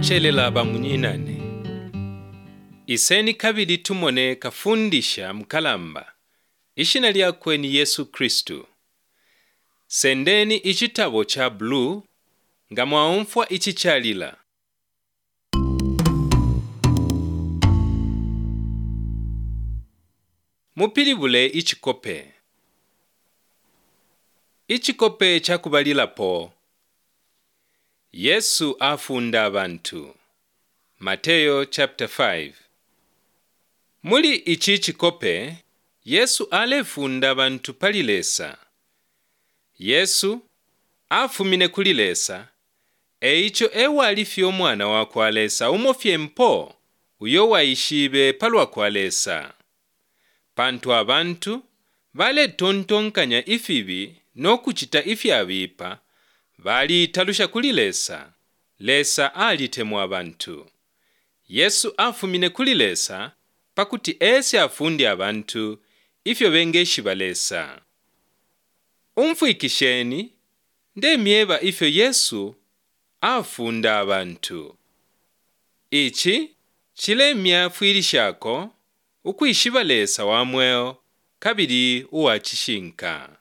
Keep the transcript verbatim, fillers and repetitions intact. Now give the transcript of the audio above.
Bachelela bamunyinane. Iseni kabili tumone kafundisha mkalamba. Ishina lyakwe ni Yesu Kristu. Sendeni ichitabo cha blue nga mwaumfwa ichichalila. Mupilibule ichikope. Ichikope chakubalila po. Yesu afunda abantu. Mateyo chapter five. Muli ichi chikope, Yesu alefunda abantu palilesa. Yesu afumine kulilesa, eicho ewa alifyo mwana wakwalesa umofye mpo, uyo waishibe palwa kwalesa. Pantu abantu, vale tontonkanya ifibi no kuchita ifyabipa, vali talusha kulilesa, lesa alitemu abantu. Yesu afumine kulilesa, pakuti ese afundi abantu, ifyo bengeshi balesa. Umfuikisheni, nde mieba ifyo Yesu afunda abantu. Ichi, chile myafuirishako, ukuishibalesa wamweo, kabili uwachishinka.